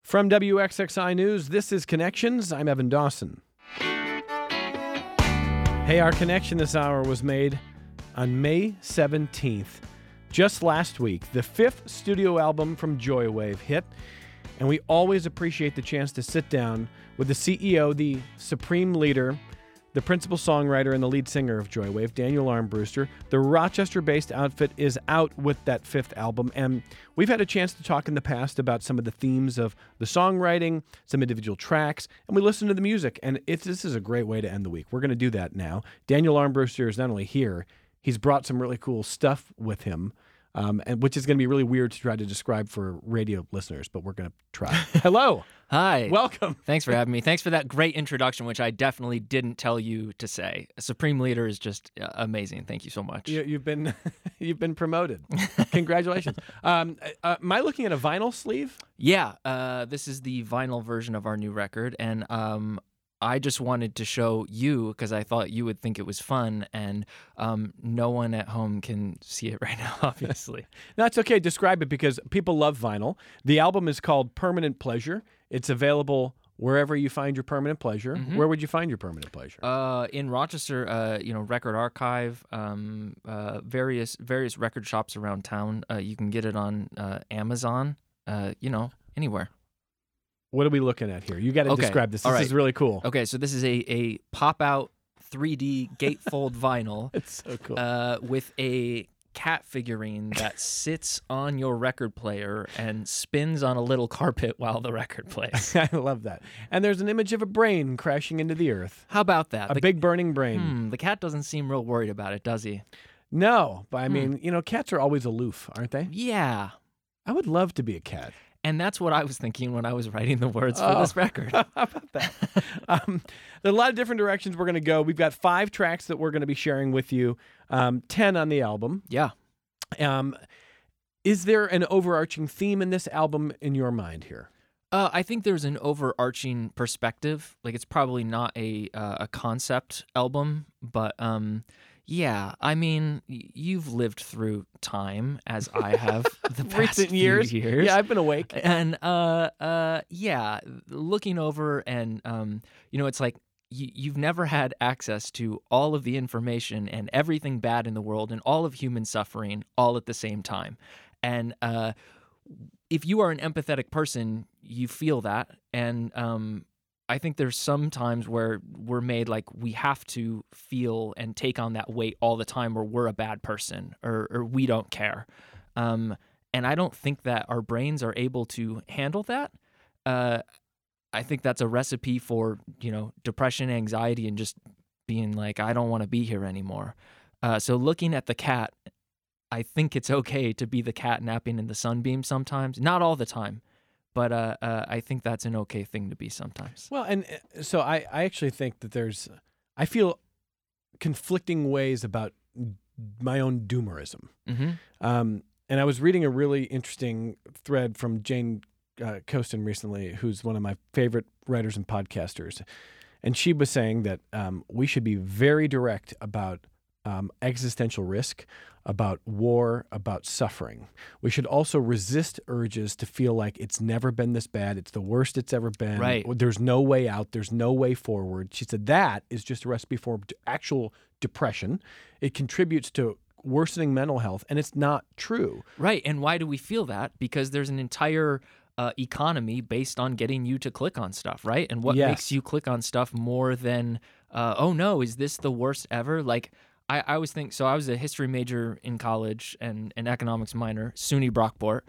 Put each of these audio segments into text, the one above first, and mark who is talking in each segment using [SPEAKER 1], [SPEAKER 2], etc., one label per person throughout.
[SPEAKER 1] From WXXI News, this is Connections. I'm Evan Dawson. Hey, our connection this hour was made on May 17th. Just last week, the 5th studio album from Joywave hit, and we always appreciate the chance to sit down with the CEO, the supreme leader, the principal songwriter and the lead singer of Joywave, Daniel Armbruster. The Rochester-based outfit is out with that 5th album, and we've had a chance to talk in the past about some of the themes of the songwriting, some individual tracks, and we listened to the music, and this is a great way to end the week. We're going to do that now. Daniel Armbruster is not only here, he's brought some really cool stuff with him, and which is going to be really weird to try to describe for radio listeners, but we're going to try. Hello.
[SPEAKER 2] Hi.
[SPEAKER 1] Welcome.
[SPEAKER 2] Thanks for having me. Thanks for that great introduction, which I definitely didn't tell you to say. A Supreme Leader is just amazing. Thank you so much.
[SPEAKER 1] You've been promoted. Congratulations. Am I looking at a vinyl sleeve?
[SPEAKER 2] Yeah. This is the vinyl version of our new record, and I just wanted to show you because I thought you would think it was fun, and no one at home can see it right now, obviously.
[SPEAKER 1] That's okay. Describe it because people love vinyl. The album is called Permanent Pleasure. It's available wherever you find your permanent pleasure. Mm-hmm. Where would you find your permanent pleasure?
[SPEAKER 2] In Rochester, Record Archive, various record shops around town. You can get it on Amazon, anywhere.
[SPEAKER 1] What are we looking at here? You got to describe this. This is really cool.
[SPEAKER 2] Okay, so this is a pop-out 3D gatefold vinyl.
[SPEAKER 1] It's so cool.
[SPEAKER 2] With a cat figurine that sits on your record player and spins on a little carpet while the record plays.
[SPEAKER 1] I love that. And there's an image of a brain crashing into the earth.
[SPEAKER 2] How about that?
[SPEAKER 1] A big burning brain.
[SPEAKER 2] The cat doesn't seem real worried about it, does he?
[SPEAKER 1] No, but I mean, cats are always aloof, aren't they?
[SPEAKER 2] Yeah.
[SPEAKER 1] I would love to be a cat.
[SPEAKER 2] And that's what I was thinking when I was writing the words for this record.
[SPEAKER 1] How about that? There are a lot of different directions we're going to go. We've got 5 tracks that we're going to be sharing with you, 10 on the album.
[SPEAKER 2] Yeah.
[SPEAKER 1] Is there an overarching theme in this album in your mind here?
[SPEAKER 2] I think there's an overarching perspective. Like, it's probably not a concept album, but yeah, I mean, you've lived through time as I have the past
[SPEAKER 1] recent
[SPEAKER 2] few
[SPEAKER 1] years. Yeah, I've been awake.
[SPEAKER 2] And yeah, looking over and it's like you've never had access to all of the information and everything bad in the world and all of human suffering all at the same time. And if you are an empathetic person, you feel that. And I think there's some times where we're made like we have to feel and take on that weight all the time, or we're a bad person, or we don't care. And I don't think that our brains are able to handle that. I think that's a recipe for, depression, anxiety, and just being like, I don't want to be here anymore. So looking at the cat, I think it's okay to be the cat napping in the sunbeam sometimes. Not all the time. But I think that's an okay thing to be sometimes.
[SPEAKER 1] Well, and so I actually think that I feel conflicting ways about my own doomerism.
[SPEAKER 2] Mm-hmm.
[SPEAKER 1] And I was reading a really interesting thread from Jane Coaston recently, who's one of my favorite writers and podcasters. And she was saying that we should be very direct about existential risk, about war, about suffering. We should also resist urges to feel like it's never been this bad. It's the worst it's ever been.
[SPEAKER 2] Right.
[SPEAKER 1] There's no way out. There's no way forward. She said that is just a recipe for actual depression. It contributes to worsening mental health, and it's not true.
[SPEAKER 2] Right. And why do we feel that? Because there's an entire economy based on getting you to click on stuff, right? And what makes you click on stuff more than, oh no, is this the worst ever? Like, I always think, so I was a history major in college and an economics minor, SUNY Brockport.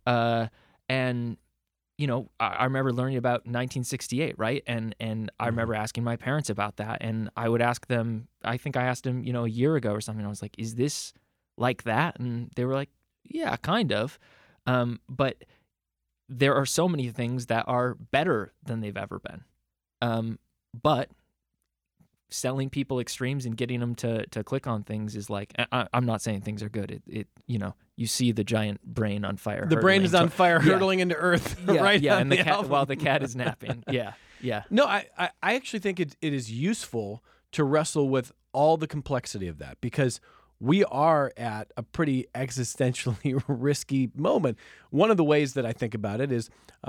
[SPEAKER 2] And, I remember learning about 1968, right? And I remember asking my parents about that. And I would ask them, I think I asked them, a year ago or something. I was like, is this like that? And they were like, yeah, kind of. But there are so many things that are better than they've ever been. But selling people extremes and getting them to click on things is like, I'm not saying things are good. You see the giant brain on fire.
[SPEAKER 1] The brain is on fire, hurtling into earth.
[SPEAKER 2] Yeah, and the cat, while the cat is napping. Yeah.
[SPEAKER 1] No, I actually think it is useful to wrestle with all the complexity of that, because we are at a pretty existentially risky moment. One of the ways that I think about it is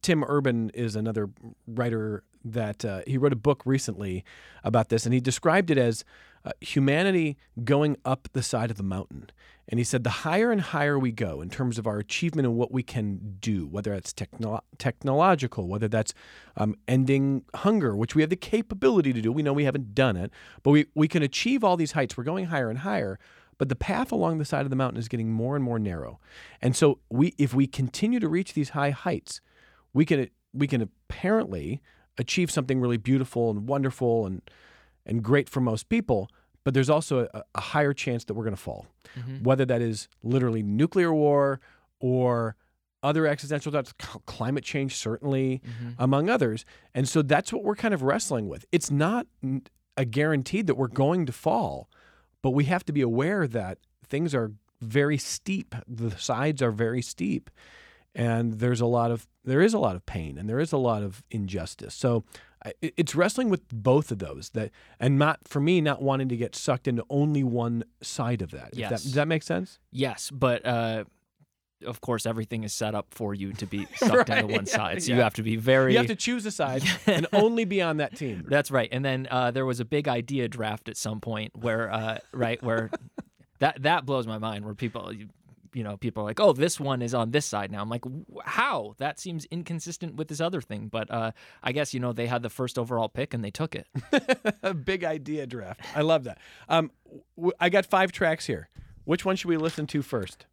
[SPEAKER 1] Tim Urban is another writer that he wrote a book recently about this, and he described it as humanity going up the side of the mountain. And he said the higher and higher we go in terms of our achievement and what we can do, whether that's technological, whether that's ending hunger, which we have the capability to do. We know we haven't done it, but we can achieve all these heights. We're going higher and higher, but the path along the side of the mountain is getting more and more narrow. And so if we continue to reach these high heights, we can apparently achieve something really beautiful and wonderful and great for most people, but there's also a higher chance that we're going to fall, whether that is literally nuclear war or other existential threats, climate change certainly, among others. And so that's what we're kind of wrestling with. It's not a guaranteed that we're going to fall, but we have to be aware that things are very steep. The sides are very steep. And there is a lot of pain, and there is a lot of injustice. So it's wrestling with both of those, and not wanting to get sucked into only one side of that.
[SPEAKER 2] Yes.
[SPEAKER 1] Does that make sense?
[SPEAKER 2] Yes, but of course everything is set up for you to be sucked into one side, so you have to be very.
[SPEAKER 1] You have to choose a side and only be on that team.
[SPEAKER 2] That's right. And then there was a big idea draft at some point where where that blows my mind, where people are like, oh, this one is on this side now. I'm like, how? That seems inconsistent with this other thing. But I guess, they had the first overall pick and they took it.
[SPEAKER 1] A big idea draft. I love that. I got 5 tracks here. Which one should we listen to first?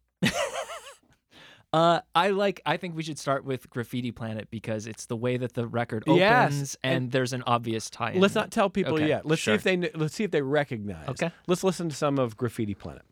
[SPEAKER 2] I think we should start with Graffiti Planet because it's the way that the record opens, and there's an obvious tie-in.
[SPEAKER 1] Let's not tell people yet. Let's
[SPEAKER 2] sure.
[SPEAKER 1] see if they recognize.
[SPEAKER 2] Okay.
[SPEAKER 1] Let's listen to some of Graffiti Planet.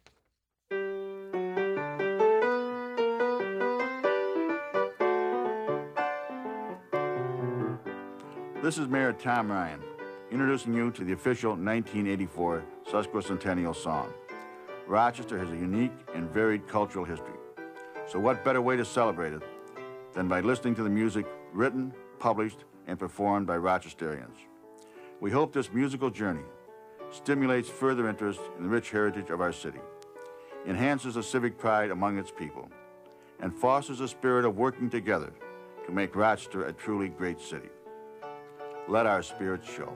[SPEAKER 3] This is Mayor Tom Ryan, introducing you to the official 1984 Sesquicentennial song. Rochester has a unique and varied cultural history. So what better way to celebrate it than by listening to the music written, published, and performed by Rochesterians. We hope this musical journey stimulates further interest in the rich heritage of our city, enhances the civic pride among its people, and fosters a spirit of working together to make Rochester a truly great city. Let our spirit show.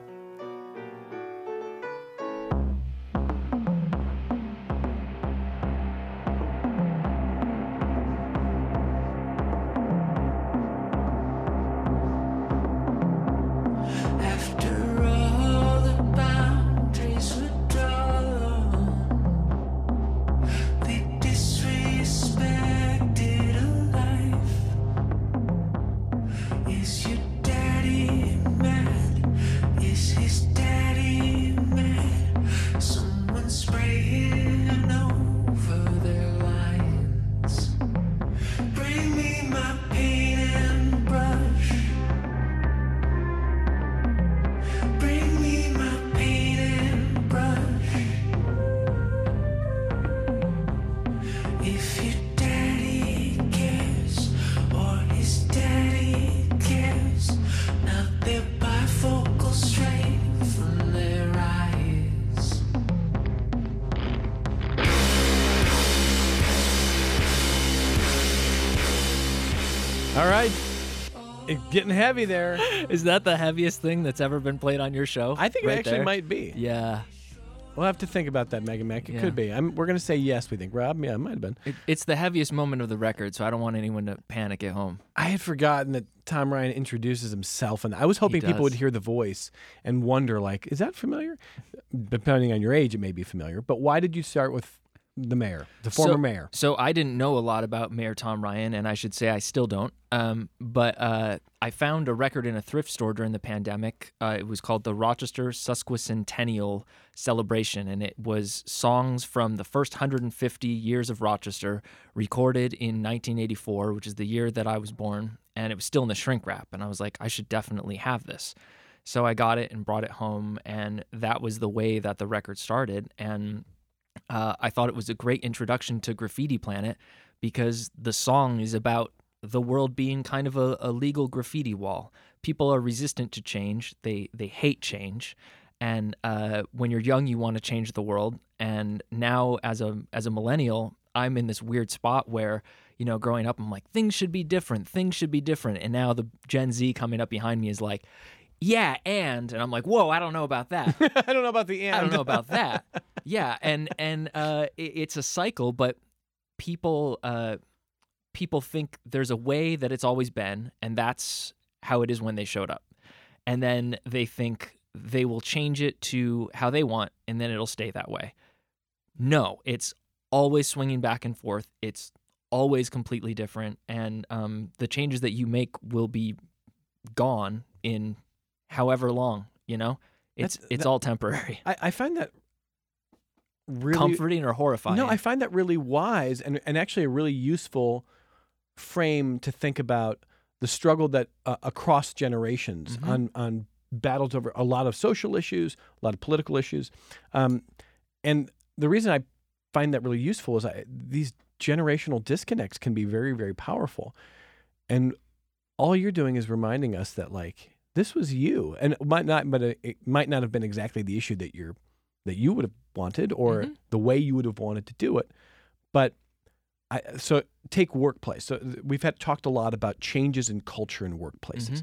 [SPEAKER 1] All right. It's getting heavy there.
[SPEAKER 2] Is that the heaviest thing that's ever been played on your show?
[SPEAKER 1] I think
[SPEAKER 2] right
[SPEAKER 1] it actually
[SPEAKER 2] there?
[SPEAKER 1] might be.
[SPEAKER 2] Yeah.
[SPEAKER 1] We'll have to think about that, Mega Mac. It
[SPEAKER 2] Yeah.
[SPEAKER 1] could be. We're going to say yes, we think. Rob? Yeah, it might have been.
[SPEAKER 2] It's the heaviest moment of the record, so I don't want anyone to panic at home.
[SPEAKER 1] I had forgotten that Tom Ryan introduces himself, and I was hoping people would
[SPEAKER 2] does.
[SPEAKER 1] hear the voice and wonder, like, is that familiar? Depending on your age, it may be familiar. But why did you start with the mayor, the former mayor?
[SPEAKER 2] So I didn't know a lot about Mayor Tom Ryan, and I should say I still don't. But I found a record in a thrift store during the pandemic. It was called the Rochester Sesquicentennial Celebration, and it was songs from the first 150 years of Rochester recorded in 1984, which is the year that I was born, and it was still in the shrink wrap. And I was like, I should definitely have this. So I got it and brought it home, and that was the way that the record started. And I thought it was a great introduction to Graffiti Planet because the song is about the world being kind of a legal graffiti wall. People are resistant to change. They hate change. And when you're young, you want to change the world. And now as a millennial, I'm in this weird spot where, growing up, I'm like, things should be different. Things should be different. And now the Gen Z coming up behind me is like, yeah, and I'm like, whoa, I don't know about that.
[SPEAKER 1] I don't know about the and.
[SPEAKER 2] I don't know about that. Yeah, and it's a cycle, but people think there's a way that it's always been, and that's how it is when they showed up. And then they think they will change it to how they want, and then it'll stay that way. No, it's always swinging back and forth. It's always completely different, and the changes that you make will be gone in however long. It's all temporary.
[SPEAKER 1] I find that really
[SPEAKER 2] comforting or horrifying.
[SPEAKER 1] No, I find that really wise and actually a really useful frame to think about the struggle that across generations on battles over a lot of social issues, a lot of political issues, and the reason I find that really useful is these generational disconnects can be very, very powerful, and all you're doing is reminding us that this was you, and it might not have been exactly the issue that you would have wanted or the way you would have wanted to do it, but. So take workplace. So we've talked a lot about changes in culture in workplaces.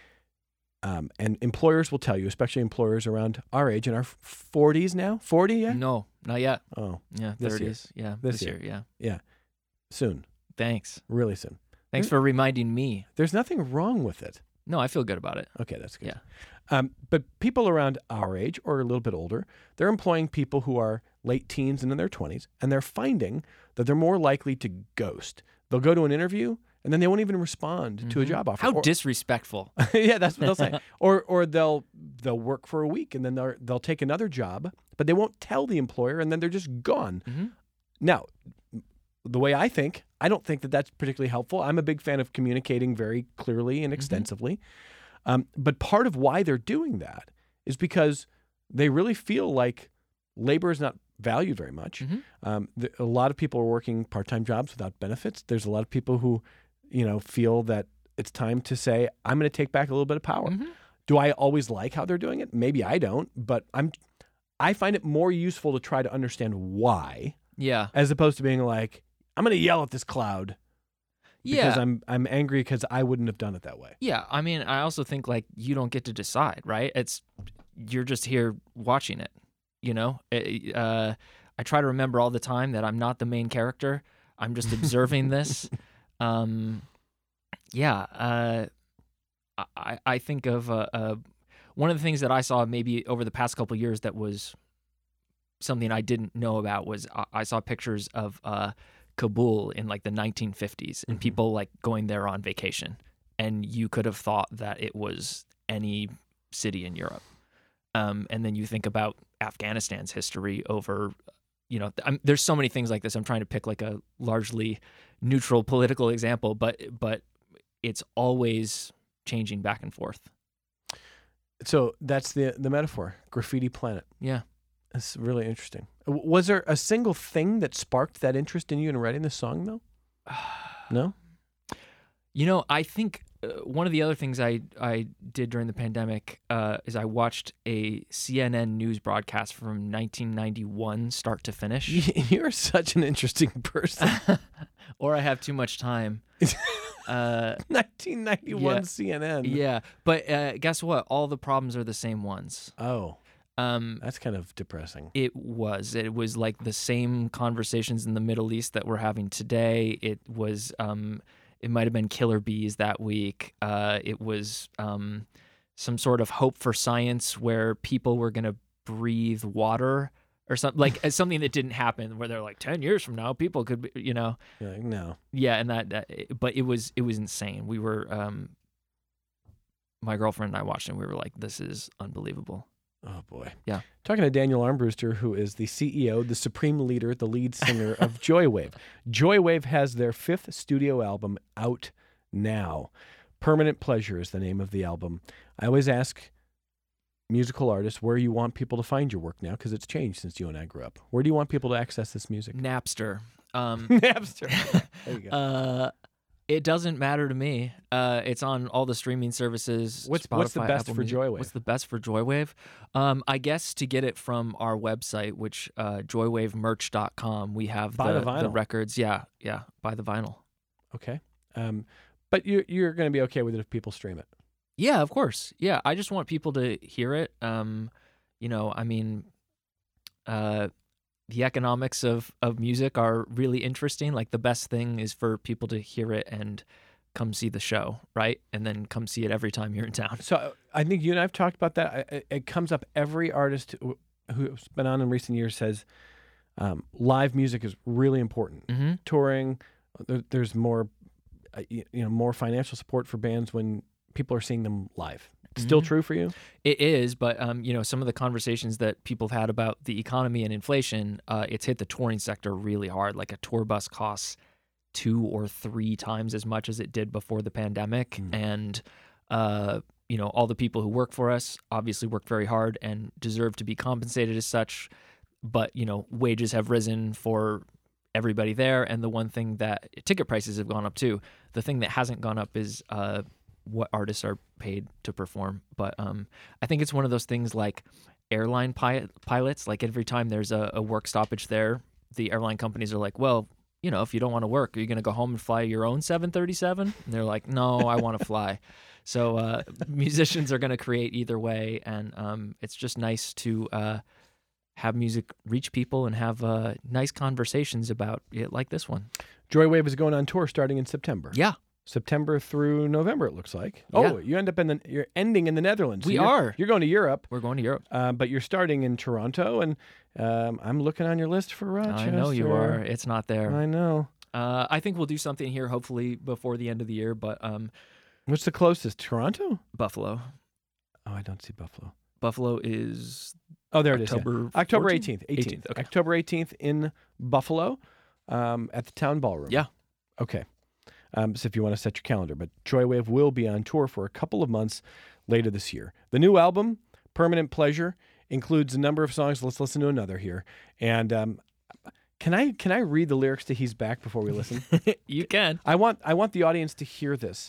[SPEAKER 1] And employers will tell you, especially employers around our age, in our 40s now. 40 yet?
[SPEAKER 2] No, not yet.
[SPEAKER 1] Oh.
[SPEAKER 2] Yeah,
[SPEAKER 1] this
[SPEAKER 2] 30s.
[SPEAKER 1] year.
[SPEAKER 2] Yeah,
[SPEAKER 1] This
[SPEAKER 2] year.
[SPEAKER 1] year.
[SPEAKER 2] Yeah.
[SPEAKER 1] Yeah. Soon.
[SPEAKER 2] Thanks.
[SPEAKER 1] Really soon.
[SPEAKER 2] Thanks for reminding me.
[SPEAKER 1] There's nothing wrong with it.
[SPEAKER 2] No, I feel good about it.
[SPEAKER 1] Okay, that's good.
[SPEAKER 2] Yeah.
[SPEAKER 1] But people around our age or a little bit older, they're employing people who are late teens and in their 20s, and they're finding that they're more likely to ghost. They'll go to an interview, and then they won't even respond to a job offer.
[SPEAKER 2] How disrespectful.
[SPEAKER 1] Yeah, that's what they'll say. Or they'll work for a week, and then they'll take another job, but they won't tell the employer, and then they're just gone. Now, the way I don't think that that's particularly helpful. I'm a big fan of communicating very clearly and extensively. But part of why they're doing that is because they really feel like labor is not valued very much. A lot of people are working part-time jobs without benefits. There's a lot of people who, feel that it's time to say, I'm going to take back a little bit of power. Do I always like how they're doing it? Maybe I don't, but I find it more useful to try to understand why.
[SPEAKER 2] Yeah.
[SPEAKER 1] As opposed to being like, I'm going to yell at this cloud.
[SPEAKER 2] Yeah.
[SPEAKER 1] Because I'm angry because I wouldn't have done it that way.
[SPEAKER 2] Yeah. I mean, I also think you don't get to decide, right? You're just here watching it. I try to remember all the time that I'm not the main character. I'm just observing this. I think of one of the things that I saw maybe over the past couple of years that was something I didn't know about was I saw pictures of Kabul in the 1950s and people going there on vacation, and you could have thought that it was any city in Europe. And then you think about Afghanistan's history over, there's so many things like this. I'm trying to pick a largely neutral political example, but it's always changing back and forth.
[SPEAKER 1] So that's the metaphor, Graffiti Planet.
[SPEAKER 2] Yeah.
[SPEAKER 1] That's really interesting. Was there a single thing that sparked that interest in you in writing this song, though? No?
[SPEAKER 2] I think one of the other things I did during the pandemic is I watched a CNN news broadcast from 1991 start to finish.
[SPEAKER 1] You're such an interesting person.
[SPEAKER 2] Or I have too much time.
[SPEAKER 1] 1991 CNN.
[SPEAKER 2] Yeah, but guess what? All the problems are the same ones.
[SPEAKER 1] Oh. That's kind of depressing.
[SPEAKER 2] It was like the same conversations in the Middle East that we're having today. It was it might have been killer bees that week. It was some sort of hope for science where people were going to breathe water or something, something that didn't happen, where they're 10 years from now people could be,
[SPEAKER 1] You're like, no.
[SPEAKER 2] Yeah, and that but it was insane. We were my girlfriend and I watched it and we were like, this is unbelievable.
[SPEAKER 1] Oh, boy.
[SPEAKER 2] Yeah.
[SPEAKER 1] Talking to Daniel Armbruster, who is the CEO, the supreme leader, the lead singer of Joywave. Joywave has their 5th studio album out now. Permanent Pleasure is the name of the album. I always ask musical artists where you want people to find your work now, because it's changed since you and I grew up. Where do you want people to access this music?
[SPEAKER 2] Napster.
[SPEAKER 1] Napster. There you go.
[SPEAKER 2] It doesn't matter to me. It's on all the streaming services.
[SPEAKER 1] What's
[SPEAKER 2] Spotify,
[SPEAKER 1] the best
[SPEAKER 2] Apple
[SPEAKER 1] for
[SPEAKER 2] Music.
[SPEAKER 1] Joywave?
[SPEAKER 2] What's the best for Joywave? I guess to get it from our website, which joywavemerch.com, we have
[SPEAKER 1] Buy the vinyl.
[SPEAKER 2] records. Yeah, buy the vinyl.
[SPEAKER 1] Okay. But you're going to be okay with it if people stream it.
[SPEAKER 2] Yeah, of course. Yeah, I just want people to hear it. The economics of music are really interesting. Like, the best thing is for people to hear it and come see the show, right? And then come see it every time you're in town.
[SPEAKER 1] So I think you and I have talked about that. It comes up. Every artist who's been on in recent years says live music is really important.
[SPEAKER 2] Mm-hmm.
[SPEAKER 1] Touring, there's more, more financial support for bands when people are seeing them live. Still true for you?
[SPEAKER 2] It is, but some of the conversations that people have had about the economy and inflation, it's hit the touring sector really hard. Like, a tour bus costs 2 or 3 times as much as it did before the pandemic, and all the people who work for us obviously work very hard and deserve to be compensated as such. But wages have risen for everybody there, and the one thing that ticket prices have gone up too. The thing that hasn't gone up is what artists are paid to perform. But I think it's one of those things like airline pilots. Like, every time there's a work stoppage there, the airline companies are like, well, if you don't want to work, are you going to go home and fly your own 737? And they're like, no, I want to fly. So musicians are going to create either way. And it's just nice to have music reach people and have nice conversations about it, like this one.
[SPEAKER 1] Joywave is going on tour starting in September.
[SPEAKER 2] Yeah.
[SPEAKER 1] September through November, it looks like.
[SPEAKER 2] Yeah.
[SPEAKER 1] Oh, you're ending in the Netherlands. So
[SPEAKER 2] You're
[SPEAKER 1] going to Europe.
[SPEAKER 2] We're going to Europe.
[SPEAKER 1] But you're starting in Toronto, and I'm looking on your list for Rochester.
[SPEAKER 2] I know you are. It's not there.
[SPEAKER 1] I know.
[SPEAKER 2] I think we'll do something here, hopefully before the end of the year. But
[SPEAKER 1] what's the closest? Toronto?
[SPEAKER 2] Buffalo.
[SPEAKER 1] Oh, I don't see Buffalo.
[SPEAKER 2] Buffalo is.
[SPEAKER 1] Oh, there it is.
[SPEAKER 2] October
[SPEAKER 1] 18th.
[SPEAKER 2] 18th. Okay.
[SPEAKER 1] October 18th in Buffalo, at the Town Ballroom.
[SPEAKER 2] Yeah.
[SPEAKER 1] Okay. So if you want to set your calendar, but Joywave will be on tour for a couple of months later this year. The new album, Permanent Pleasure, includes a number of songs. Let's listen to another here. And can I read the lyrics to "He's Back" before we listen?
[SPEAKER 2] You can.
[SPEAKER 1] I want the audience to hear this.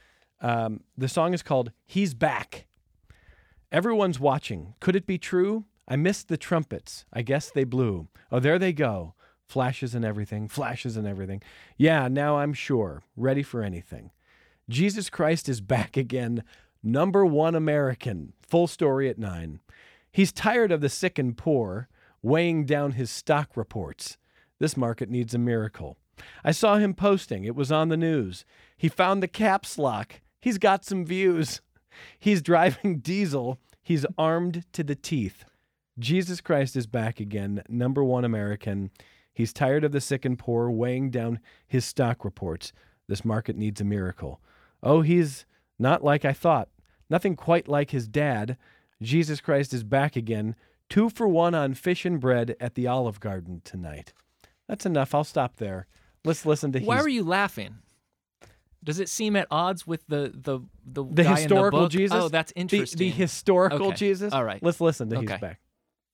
[SPEAKER 1] The song is called "He's Back." Everyone's watching. Could it be true? I missed the trumpets. I guess they blew. Oh, there they go. Flashes and everything. Yeah, now I'm sure. Ready for anything. Jesus Christ is back again. #1 American. Full story at 9. He's tired of the sick and poor, weighing down his stock reports. This market needs a miracle. I saw him posting. It was on the news. He found the caps lock. He's got some views. He's driving diesel. He's armed to the teeth. Jesus Christ is back again. #1 American. He's tired of the sick and poor, weighing down his stock reports. This market needs a miracle. Oh, he's not like I thought. Nothing quite like his dad. Jesus Christ is back again. 2 for 1 on fish and bread at the Olive Garden tonight. That's enough. I'll stop there. Let's listen to.
[SPEAKER 2] Why were you laughing? Does it seem at odds with the
[SPEAKER 1] guy historical
[SPEAKER 2] in the book?
[SPEAKER 1] Jesus?
[SPEAKER 2] Oh, that's interesting.
[SPEAKER 1] The historical
[SPEAKER 2] Okay.
[SPEAKER 1] Jesus.
[SPEAKER 2] All right.
[SPEAKER 1] Let's listen to
[SPEAKER 2] Okay.
[SPEAKER 1] He's Back.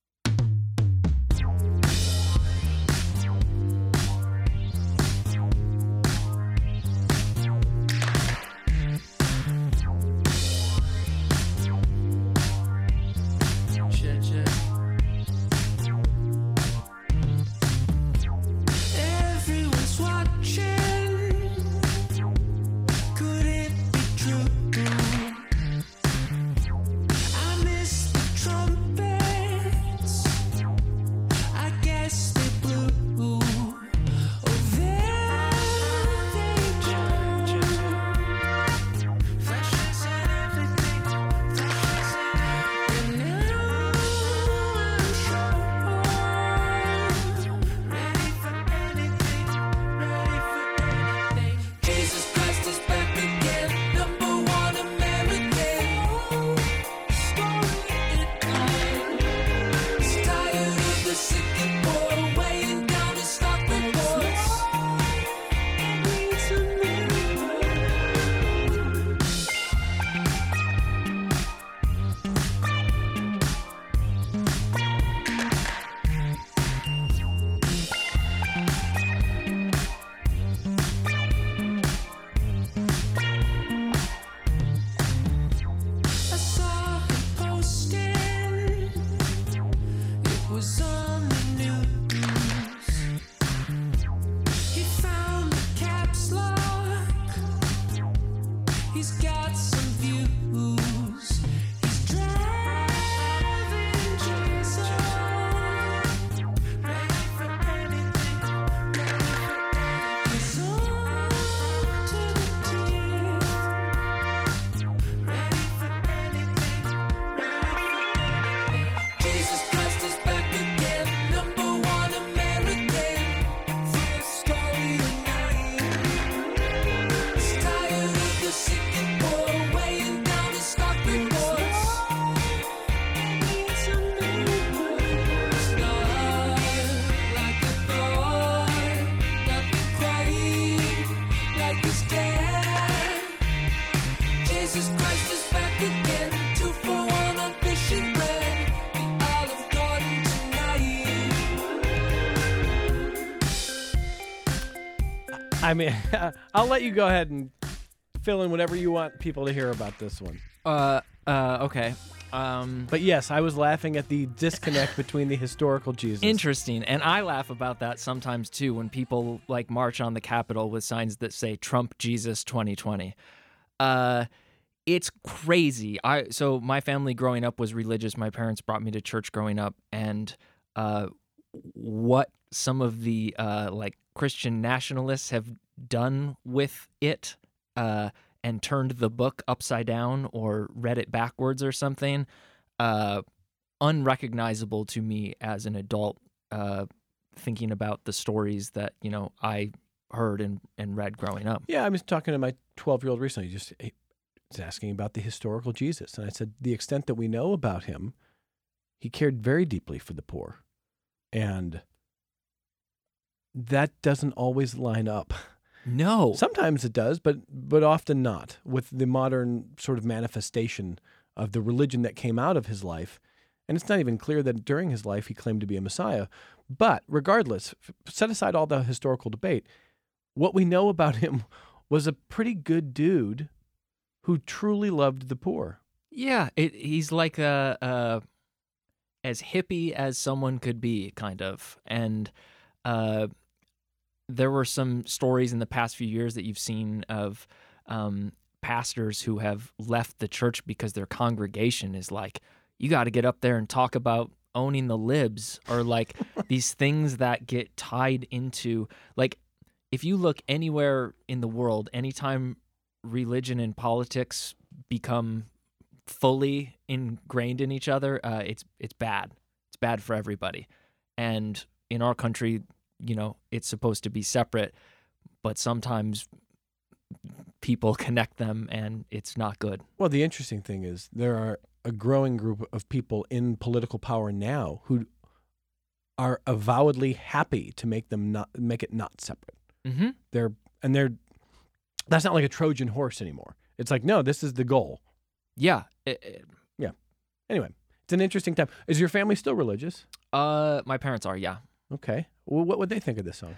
[SPEAKER 4] Everyone's watching. Could it be true? I miss the trumpet.
[SPEAKER 1] I mean, I'll let you go ahead and fill in whatever you want people to hear about this one.
[SPEAKER 2] Okay.
[SPEAKER 1] But yes, I was laughing at the disconnect between the historical Jesus.
[SPEAKER 2] Interesting. And I laugh about that sometimes too when people like march on the Capitol with signs that say Trump Jesus 2020. It's crazy. So my family growing up was religious. My parents brought me to church growing up, and what some of the like Christian nationalists have done with it and turned the book upside down or read it backwards or something, unrecognizable to me as an adult, thinking about the stories that, I heard and read growing up.
[SPEAKER 1] Yeah, I was talking to my 12-year-old recently, just was asking about the historical Jesus. And I said, the extent that we know about him, he cared very deeply for the poor. And that doesn't always line up.
[SPEAKER 2] No.
[SPEAKER 1] Sometimes it does, but often not, with the modern sort of manifestation of the religion that came out of his life. And it's not even clear that during his life he claimed to be a Messiah. But regardless, set aside all the historical debate, what we know about him was a pretty good dude who truly loved the poor.
[SPEAKER 2] Yeah, he's like as hippie as someone could be, kind of. And there were some stories in the past few years that you've seen of pastors who have left the church because their congregation is like, you got to get up there and talk about owning the libs, or like these things that get tied into, like, if you look anywhere in the world, anytime religion and politics become fully ingrained in each other, it's bad. It's bad for everybody. And in our country, it's supposed to be separate, but sometimes people connect them and it's not good.
[SPEAKER 1] Well, the interesting thing is there are a growing group of people in political power now who are avowedly happy to make it not separate.
[SPEAKER 2] Mm-hmm.
[SPEAKER 1] That's not like a Trojan horse anymore. It's like, no, this is the goal.
[SPEAKER 2] Yeah.
[SPEAKER 1] Yeah. Anyway, it's an interesting time. Is your family still religious?
[SPEAKER 2] My parents are, yeah.
[SPEAKER 1] Okay. Well, what would they think of this song?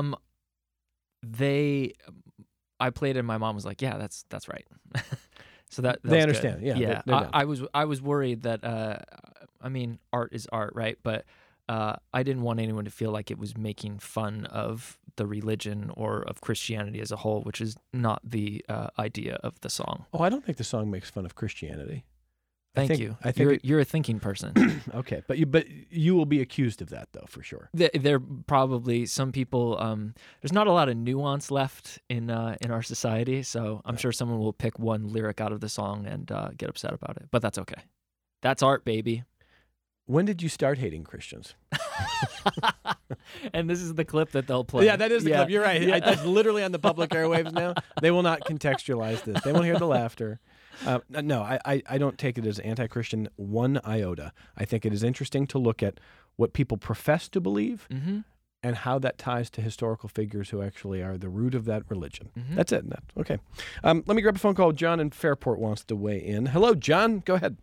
[SPEAKER 2] I played it and my mom was like, yeah, that's right. So that
[SPEAKER 1] they understand.
[SPEAKER 2] Good.
[SPEAKER 1] Yeah.
[SPEAKER 2] Yeah. I was worried that, art is art, right? But I didn't want anyone to feel like it was making fun of the religion or of Christianity as a whole, which is not the idea of the song.
[SPEAKER 1] Oh, I don't think the song makes fun of Christianity.
[SPEAKER 2] Thank you. I think you're a thinking person.
[SPEAKER 1] Okay, but you will be accused of that, though, for sure.
[SPEAKER 2] There probably some people. There's not a lot of nuance left in our society, so I'm sure someone will pick one lyric out of the song and get upset about it. But that's okay. That's art, baby.
[SPEAKER 1] When did you start hating Christians?
[SPEAKER 2] And this is the clip that they'll play.
[SPEAKER 1] Yeah, that is the clip. You're right.
[SPEAKER 2] Yeah.
[SPEAKER 1] That's literally on the public airwaves now. They will not contextualize this. They won't hear the laughter. No, I don't take it as anti-Christian one iota. I think it is interesting to look at what people profess to believe and how that ties to historical figures who actually are the root of that religion. That's it. Okay. Let me grab a phone call. John in Fairport wants to weigh in. Hello, John. Go ahead.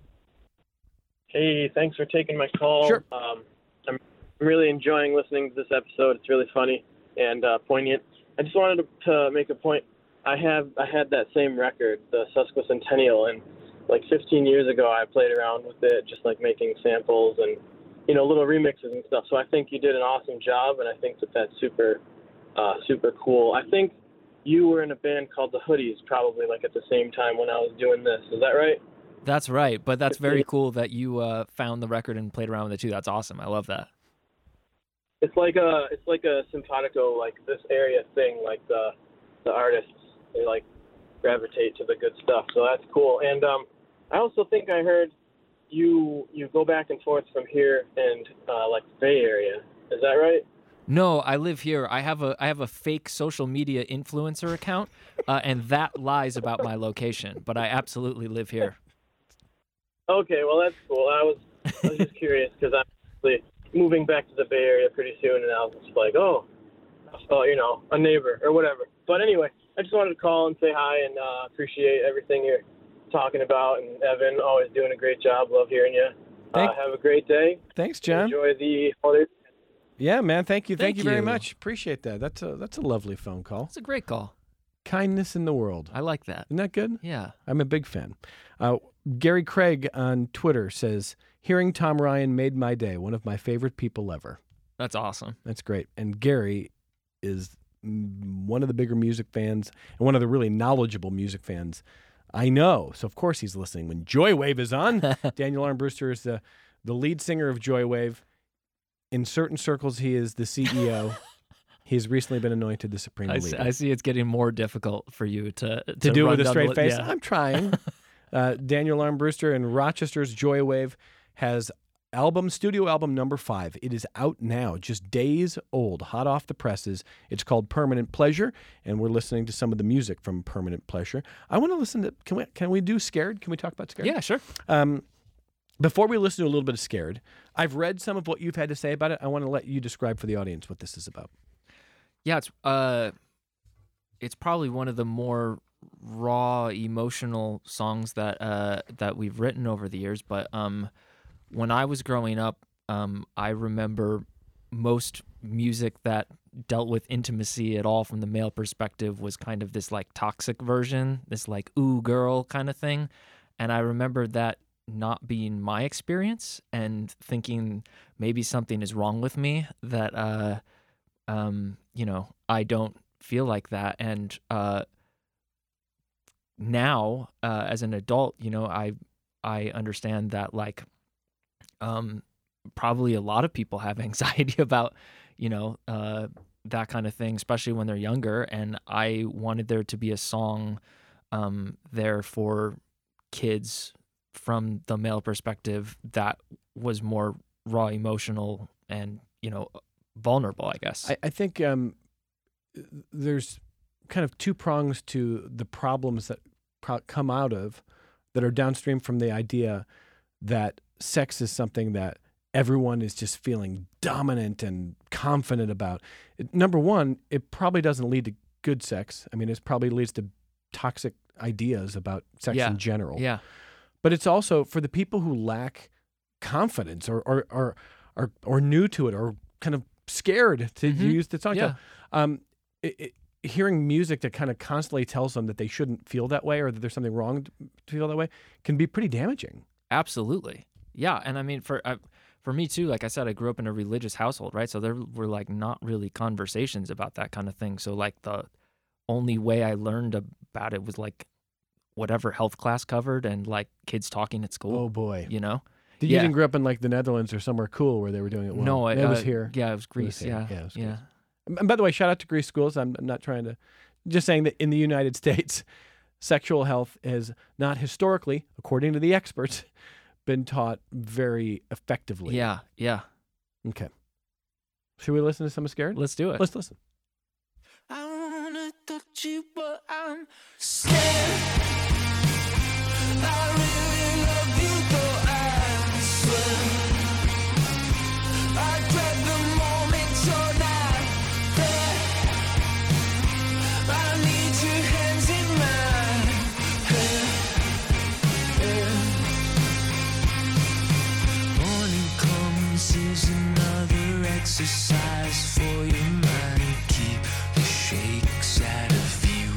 [SPEAKER 5] Hey, thanks for taking my call.
[SPEAKER 1] Sure.
[SPEAKER 5] I'm really enjoying listening to this episode. It's really funny and poignant. I just wanted to make a point. I had that same record, the Sesquicentennial, and like 15 years ago I played around with it, just like making samples and little remixes and stuff. So I think you did an awesome job, and I think that's super cool. I think you were in a band called the Hoodies, probably like at the same time when I was doing this. Is that right?
[SPEAKER 2] That's right, but that's very cool that you found the record and played around with it too. That's awesome. I love that.
[SPEAKER 5] It's like a simpatico, like this area thing. Like the artists, they like gravitate to the good stuff. So that's cool. And I also think I heard you go back and forth from here and like the Bay Area. Is that right?
[SPEAKER 2] No, I live here. I have a fake social media influencer account, and that lies about my location. But I absolutely live here.
[SPEAKER 5] Okay, well that's cool. I was just curious because I'm actually moving back to the Bay Area pretty soon, and I was just like, a neighbor or whatever. But anyway, I just wanted to call and say hi and appreciate everything you're talking about. And Evan, always doing a great job. Love hearing you. Have a great day.
[SPEAKER 1] Thanks, John.
[SPEAKER 5] Enjoy the holidays.
[SPEAKER 1] Yeah, man. Thank you
[SPEAKER 2] Thank
[SPEAKER 1] very
[SPEAKER 2] you.
[SPEAKER 1] much. Appreciate that. That's a lovely phone call.
[SPEAKER 2] It's a great call.
[SPEAKER 1] Kindness in the world.
[SPEAKER 2] I like that.
[SPEAKER 1] Isn't that good?
[SPEAKER 2] Yeah.
[SPEAKER 1] I'm a big fan. Gary Craig on Twitter says, hearing Tom Ryan made my day. One of my favorite people ever.
[SPEAKER 2] That's awesome.
[SPEAKER 1] That's great. And Gary is one of the bigger music fans and one of the really knowledgeable music fans I know. So, of course, he's listening when Joywave is on. Daniel Armbruster is the lead singer of Joywave. In certain circles, he is the CEO. He's recently been anointed the supreme leader.
[SPEAKER 2] I see it's getting more difficult for you to
[SPEAKER 1] do it
[SPEAKER 2] run
[SPEAKER 1] with a
[SPEAKER 2] down
[SPEAKER 1] straight
[SPEAKER 2] the-
[SPEAKER 1] face.
[SPEAKER 2] Yeah.
[SPEAKER 1] I'm trying. Daniel Armbruster in Rochester's Joywave has studio album number 5. It is out now, just days old, hot off the presses. It's called Permanent Pleasure, and we're listening to some of the music from Permanent Pleasure. I want to listen to. Can we do Scared? Can we talk about Scared?
[SPEAKER 2] Yeah, sure.
[SPEAKER 1] Before we listen to a little bit of Scared, I've read some of what you've had to say about it. I want to let you describe for the audience what this is about.
[SPEAKER 2] Yeah, it's probably one of the more raw, emotional songs that we've written over the years. But when I was growing up, I remember most music that dealt with intimacy at all from the male perspective was kind of this like toxic version, this like ooh girl kind of thing. And I remember that not being my experience and thinking maybe something is wrong with me that I don't feel like that. And now as an adult, I understand that like probably a lot of people have anxiety about that kind of thing, especially when they're younger. And I wanted there to be a song there for kids from the male perspective that was more raw, emotional, and vulnerable, I guess.
[SPEAKER 1] I think there's kind of two prongs to the problems that come out of that are downstream from the idea that sex is something that everyone is just feeling dominant and confident about. Number one, it probably doesn't lead to good sex. I mean, it probably leads to toxic ideas about sex in general.
[SPEAKER 2] Yeah.
[SPEAKER 1] But it's also for the people who lack confidence or new to it or kind of scared to use the song.
[SPEAKER 2] Yeah.
[SPEAKER 1] Hearing music that kind of constantly tells them that they shouldn't feel that way or that there's something wrong to feel that way can be pretty damaging.
[SPEAKER 2] Absolutely. Yeah. And I mean, for me too, like I said, I grew up in a religious household, right? So there were like not really conversations about that kind of thing. So like the only way I learned about it was like whatever health class covered and like kids talking at school.
[SPEAKER 1] Oh boy.
[SPEAKER 2] You
[SPEAKER 1] You didn't grow up in like the Netherlands or somewhere cool where they were doing it well?
[SPEAKER 2] No,
[SPEAKER 1] it was here.
[SPEAKER 2] Yeah, it was Greece.
[SPEAKER 1] It was here.
[SPEAKER 2] Yeah.
[SPEAKER 1] It was Greece. And by the way, shout out to Greece schools. I'm not trying to, just saying that in the United States, sexual health has not historically, according to the experts, been taught very effectively.
[SPEAKER 2] Yeah. Yeah.
[SPEAKER 1] Okay. Should we listen to some of Scared?
[SPEAKER 2] Let's do it.
[SPEAKER 1] Let's listen.
[SPEAKER 4] I wanna touch you, but I'm scared. I really love you, though I swear. I dread the moment you're not there. I need your hands in my hair. Morning comes is another exercise for your mind. Keep the shakes out of view.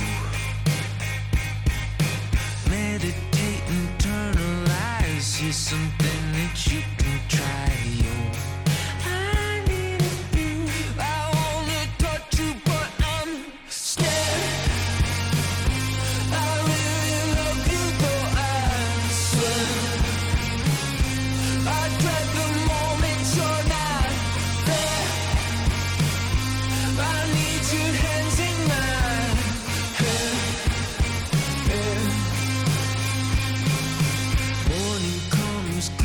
[SPEAKER 4] Meditate, internalize. Here's something that you can try. I need you. I wanna touch you, but I'm scared. I really love you, though I swear. I dread the moment you're not there. I need your hands in mine. Morning comes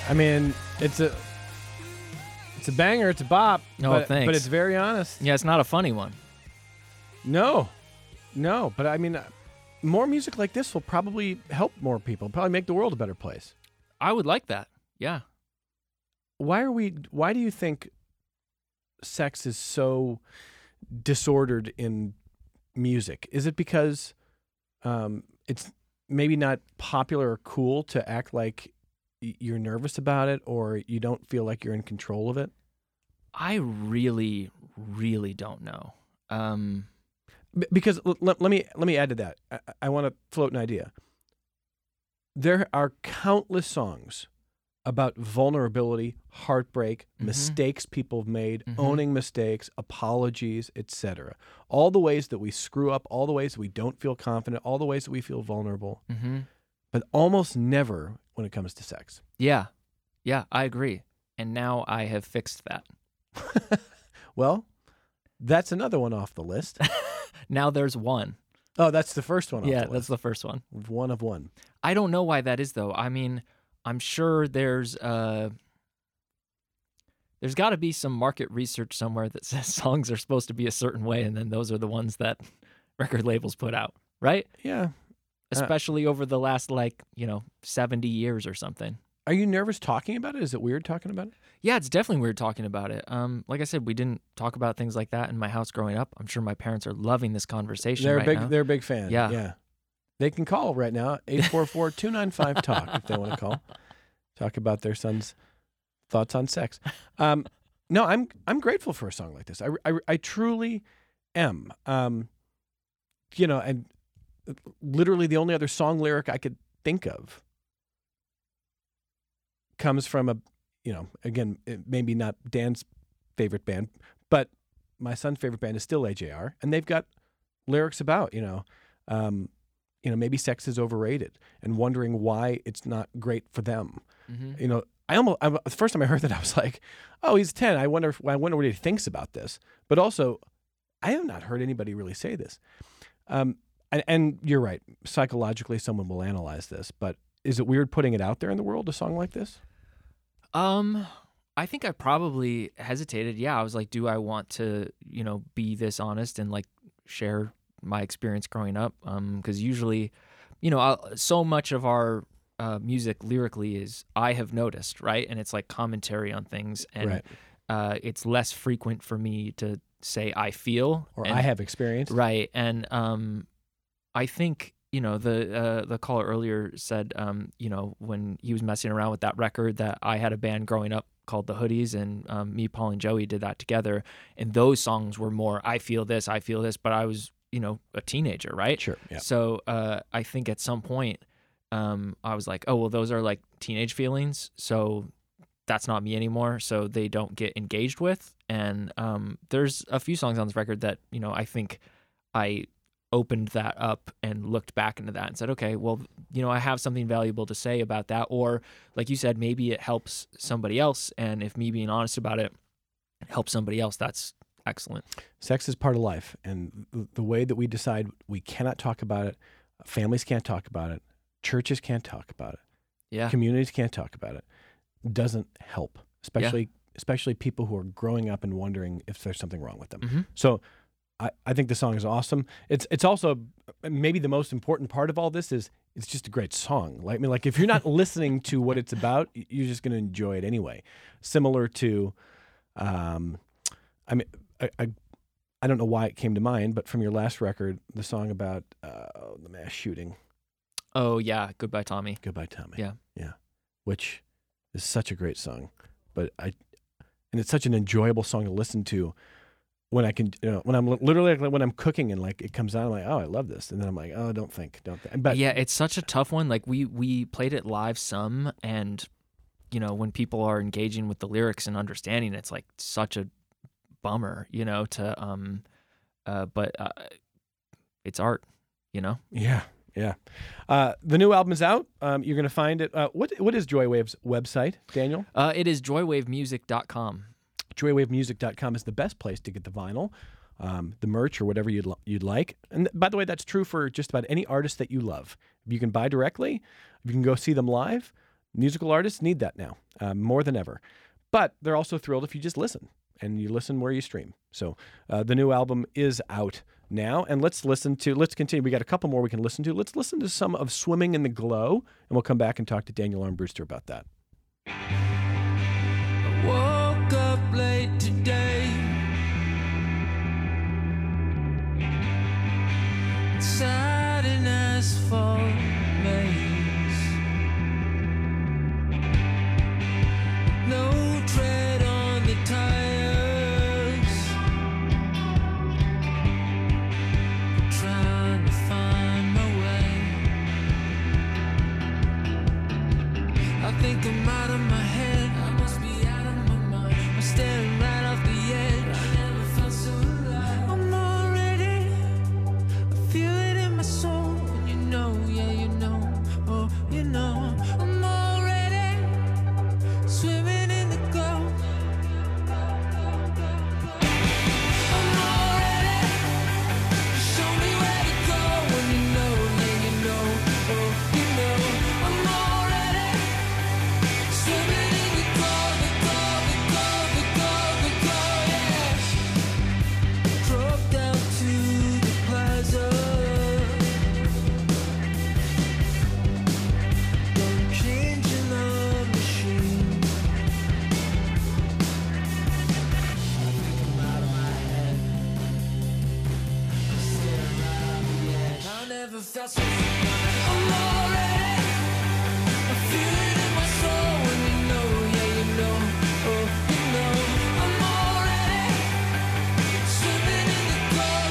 [SPEAKER 1] I mean, it's a banger. It's a bop.
[SPEAKER 2] Oh, thanks.
[SPEAKER 1] But it's very honest.
[SPEAKER 2] Yeah, it's not a funny one.
[SPEAKER 1] No. But I mean, more music like this will probably help more people. Probably make the world a better place.
[SPEAKER 2] I would like that. Yeah.
[SPEAKER 1] Why do you think sex is so disordered in music? Is it because it's maybe not popular or cool to act like you're nervous about it, or you don't feel like you're in control of it?
[SPEAKER 2] I really, really don't know.
[SPEAKER 1] Because let me add to that. I want to float an idea. There are countless songs about vulnerability, heartbreak, mistakes people have made, owning mistakes, apologies, etc. All the ways that we screw up, all the ways that we don't feel confident, all the ways that we feel vulnerable, but almost never when it comes to sex.
[SPEAKER 2] Yeah, I agree. And now I have fixed that.
[SPEAKER 1] Well, that's another one off the list.
[SPEAKER 2] Now there's one.
[SPEAKER 1] Oh, that's the first one off the list.
[SPEAKER 2] That's the first one.
[SPEAKER 1] One of one.
[SPEAKER 2] I don't know why that is, though. I mean, I'm sure there's got to be some market research somewhere that says songs are supposed to be a certain way, and then those are the ones that record labels put out, right?
[SPEAKER 1] Yeah.
[SPEAKER 2] Especially over the last 70 years or something.
[SPEAKER 1] Are you nervous talking about it? Is it weird talking about it?
[SPEAKER 2] Yeah, it's definitely weird talking about it. Like I said, we didn't talk about things like that in my house growing up. I'm sure my parents are loving this conversation now.
[SPEAKER 1] They're a big fan.
[SPEAKER 2] Yeah.
[SPEAKER 1] They can call right now, 844-295-TALK if they want to call. Talk about their son's thoughts on sex. No, I'm grateful for a song like this. I truly am. And literally the only other song lyric I could think of comes from again, maybe not Dan's favorite band, but my son's favorite band is still AJR, and they've got lyrics about, maybe sex is overrated and wondering why it's not great for them. The first time I heard that, I was like, oh, he's 10. I wonder what he thinks about this. But also, I have not heard anybody really say this. And you're right. Psychologically, someone will analyze this, but is it weird putting it out there in the world, a song like this?
[SPEAKER 2] I think I probably hesitated. Yeah, I was like, do I want to, be this honest and share my experience growing up? Because usually, so much of our music lyrically is I have noticed, right? And it's like commentary on things, and it's less frequent for me to say I feel
[SPEAKER 1] or I have experienced,
[SPEAKER 2] right? And I think. The caller earlier said, when he was messing around with that record, that I had a band growing up called The Hoodies, and me, Paul, and Joey did that together. And those songs were more, I feel this, but I was, a teenager, right?
[SPEAKER 1] Sure. Yeah.
[SPEAKER 2] So I think at some point I was like, oh, well, those are like teenage feelings. So that's not me anymore. So they don't get engaged with. And there's a few songs on this record that, I think I opened that up and looked back into that and said, okay, well, I have something valuable to say about that. Or like you said, maybe it helps somebody else. And if me being honest about it helps somebody else, that's excellent.
[SPEAKER 1] Sex is part of life. And the way that we decide we cannot talk about it, families can't talk about it, churches can't talk about it, communities can't talk about it, doesn't help, especially people who are growing up and wondering if there's something wrong with them. So I think the song is awesome. It's also maybe the most important part of all this is it's just a great song. Like if you're not listening to what it's about, you're just going to enjoy it anyway. Similar to, I don't know why it came to mind, but from your last record, the song about the mass shooting.
[SPEAKER 2] Oh yeah, Goodbye Tommy.
[SPEAKER 1] Goodbye Tommy.
[SPEAKER 2] Yeah,
[SPEAKER 1] which is such a great song, and it's such an enjoyable song to listen to. When I can, when I'm literally when I'm cooking and it comes on, I'm like, oh, I love this, and then I'm like, oh, don't think. But
[SPEAKER 2] yeah, it's such a tough one. Like we played it live some, and when people are engaging with the lyrics and understanding, it's like such a bummer, but it's art,
[SPEAKER 1] Yeah. The new album is out. You're gonna find it. What is Joywave's website, Daniel?
[SPEAKER 2] It is joywavemusic.com.
[SPEAKER 1] Joywavemusic.com is the best place to get the vinyl, the merch, or whatever you'd like. And by the way, that's true for just about any artist that you love. If you can buy directly, if you can go see them live, Musical artists need that now more than ever. But they're also thrilled if you just listen, and you listen where you stream. So the new album is out now, and let's continue. We got a couple more we can listen to. Let's listen to some of Swimming in the Glow, and we'll come back and talk to Daniel Armbruster about that.
[SPEAKER 4] I woke up late today, inside an asphalt maze, no tread on the tires, trying to find my way. I think I'm out of my head, I must be out of my mind, I'm staring right off the edge, I never felt so alive. I'm already, I feel it in my soul, and you know, yeah, you know, oh, you know, I'm already swimming in the glow. I'm already, show me where to go, and you know, yeah, you know, oh, you know, I'm already swimming in the glow, yeah. Drove down to the plaza, don't change in the machine. I think I'm out of my head, staring right off the edge. I never felt so free. I'm already, I feel it in my soul, and you know, yeah, you know, oh, you know, I'm already swimming in the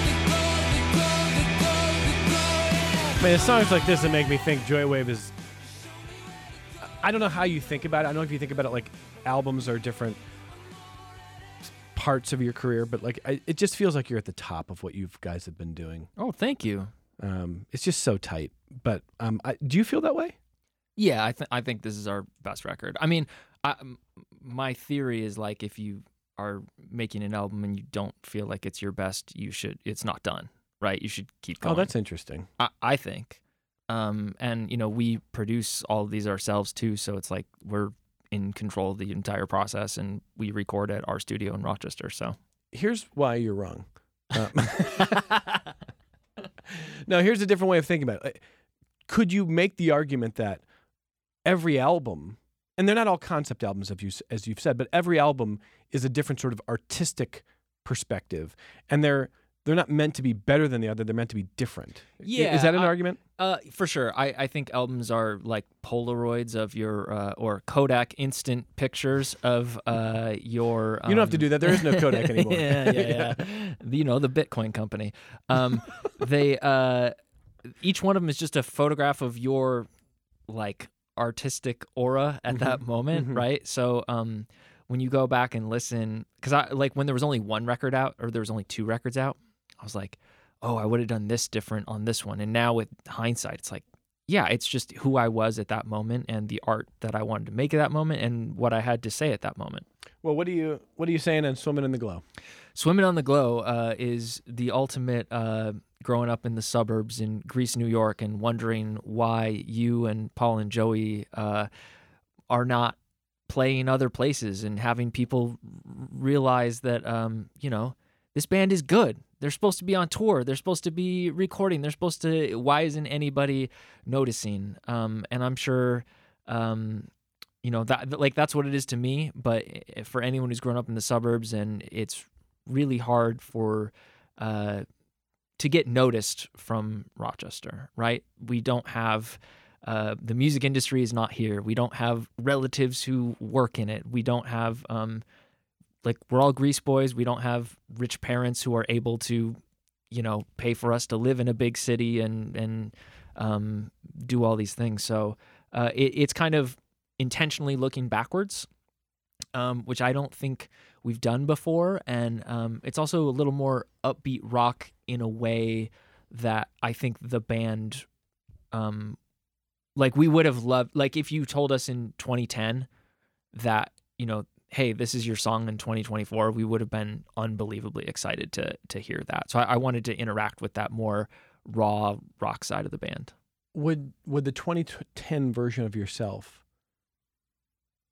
[SPEAKER 4] glow, yeah.
[SPEAKER 1] Man, songs like this that make me think Joywave is... I don't know how you think about it. I don't know if you think about it like albums are different parts of your career, but like it just feels like you're at the top of what you guys have been doing.
[SPEAKER 2] Oh, thank you.
[SPEAKER 1] It's just so tight. But do you feel that way?
[SPEAKER 2] Yeah, I think this is our best record. I mean, my theory is like if you are making an album and you don't feel like it's your best, it's not done, right? You should keep going.
[SPEAKER 1] Oh, that's interesting.
[SPEAKER 2] I think. And, you know, we produce all of these ourselves too, so it's like we're in control of the entire process, and we record at our studio in Rochester, so.
[SPEAKER 1] Here's why you're wrong. No, here's a different way of thinking about it. Could you make the argument that every album, and they're not all concept albums, as you've said, but every album is a different sort of artistic perspective, and they're not meant to be better than the other. They're meant to be different.
[SPEAKER 2] Yeah,
[SPEAKER 1] Is that an argument?
[SPEAKER 2] For sure. I think albums are like Polaroids of your, or Kodak instant pictures of your...
[SPEAKER 1] you don't have to do that. There is no Kodak anymore.
[SPEAKER 2] yeah. You know, the Bitcoin company. Each one of them is just a photograph of your, like, artistic aura at that moment, right? So when you go back and listen... Because when there was only one record out, or there was only two records out, I was like, oh, I would have done this different on this one. And now with hindsight, it's like, yeah, it's just who I was at that moment and the art that I wanted to make at that moment and what I had to say at that moment.
[SPEAKER 1] Well, what are you saying on Swimming in the Glow?
[SPEAKER 2] Swimming on the Glow is the ultimate growing up in the suburbs in Greece, New York, and wondering why you and Paul and Joey are not playing other places, and having people realize that, you know, this band is good. They're supposed to be on tour. They're supposed to be recording. They're supposed to... Why isn't anybody noticing? And I'm sure, you know, that's what it is to me. But for anyone who's grown up in the suburbs, and it's really hard to get noticed from Rochester, right? We don't have... the music industry is not here. We don't have relatives who work in it. We don't have... we're all Grease boys. We don't have rich parents who are able to, you know, pay for us to live in a big city and do all these things. So it's kind of intentionally looking backwards, which I don't think we've done before. And it's also a little more upbeat rock in a way that I think the band, we would have loved, like if you told us in 2010 that, you know, hey, this is your song in 2024, we would have been unbelievably excited to hear that. So I wanted to interact with that more raw rock side of the band.
[SPEAKER 1] Would the 2010 version of yourself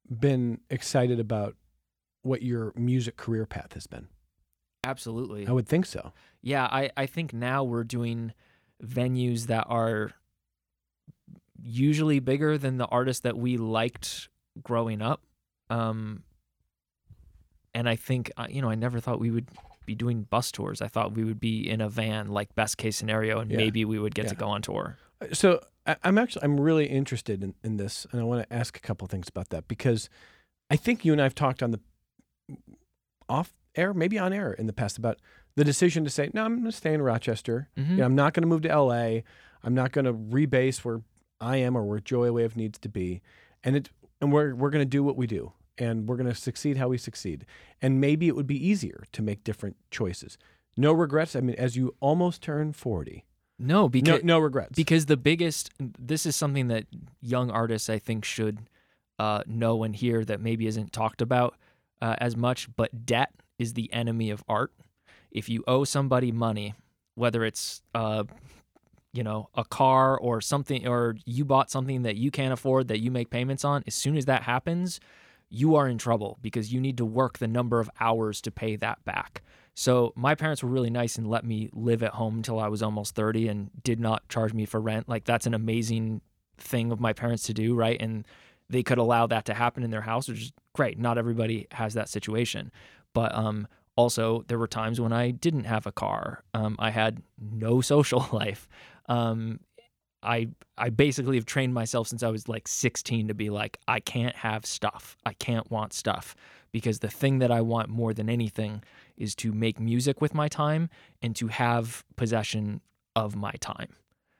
[SPEAKER 1] been excited about what your music career path has been.
[SPEAKER 2] Absolutely.
[SPEAKER 1] I would think so.
[SPEAKER 2] Yeah, I think now we're doing venues that are usually bigger than the artists that we liked growing up. And I think, I never thought we would be doing bus tours. I thought we would be in a van, like best case scenario, and maybe we would get to go on tour.
[SPEAKER 1] So I'm really interested in this, and I want to ask a couple things about that, because I think you and I have talked on the off air, maybe on air in the past, about the decision to say, no, I'm going to stay in Rochester.
[SPEAKER 2] Mm-hmm.
[SPEAKER 1] I'm not going to move to LA. I'm not going to rebase where I am or where Joy Wave needs to be. And we're going to do what we do, and we're going to succeed how we succeed. And maybe it would be easier to make different choices. No regrets. I mean, as you almost turn 40.
[SPEAKER 2] No, because
[SPEAKER 1] no regrets.
[SPEAKER 2] Because this is something that young artists, I think, should know and hear that maybe isn't talked about as much, but debt is the enemy of art. If you owe somebody money, whether it's a car or something, or you bought something that you can't afford that you make payments on, as soon as that happens, you are in trouble because you need to work the number of hours to pay that back. So my parents were really nice and let me live at home until I was almost 30 and did not charge me for rent. Like, that's an amazing thing of my parents to do, right? And they could allow that to happen in their house, which is great. Not everybody has that situation. But also, there were times when I didn't have a car. I had no social life. I basically have trained myself since I was like 16 to be like, I can't have stuff. I can't want stuff, because the thing that I want more than anything is to make music with my time and to have possession of my time.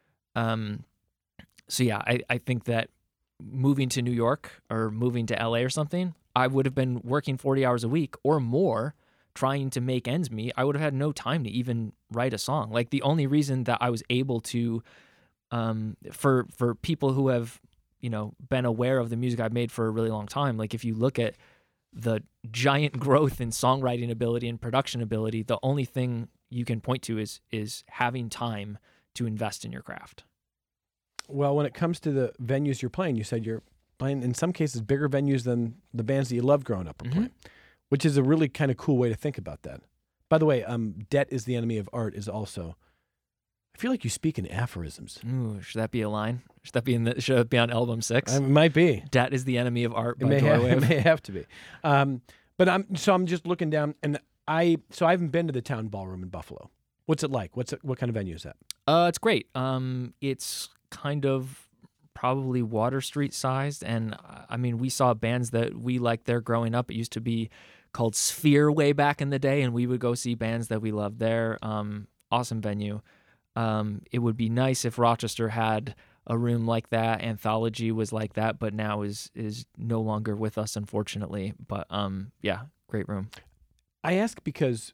[SPEAKER 2] So yeah, I think that moving to New York or moving to LA or something, I would have been working 40 hours a week or more trying to make ends meet. I would have had no time to even write a song. Like, the only reason that I was able to, for people who have, been aware of the music I've made for a really long time, like if you look at the giant growth in songwriting ability and production ability, the only thing you can point to is having time to invest in your craft.
[SPEAKER 1] Well, when it comes to the venues you're playing, you said you're playing, in some cases, bigger venues than the bands that you loved growing up are playing, which is a really kind of cool way to think about that. By the way, debt is the enemy of art is also, I feel like you speak in aphorisms.
[SPEAKER 2] Ooh, should that be a line? Should that be on album 6?
[SPEAKER 1] It might be.
[SPEAKER 2] Debt is the enemy of art by
[SPEAKER 1] It
[SPEAKER 2] Joywave.
[SPEAKER 1] may have to be. But I'm just looking down, and I haven't been to the Town Ballroom in Buffalo. What's it like? What kind of venue is that?
[SPEAKER 2] It's great. It's kind of probably Water Street sized, and I mean, we saw bands that we liked there growing up. It used to be called Sphere way back in the day, and we would go see bands that we loved there. Awesome venue. It would be nice if Rochester had a room like that. Anthology was like that, but now is no longer with us, unfortunately. But yeah, great room.
[SPEAKER 1] I ask because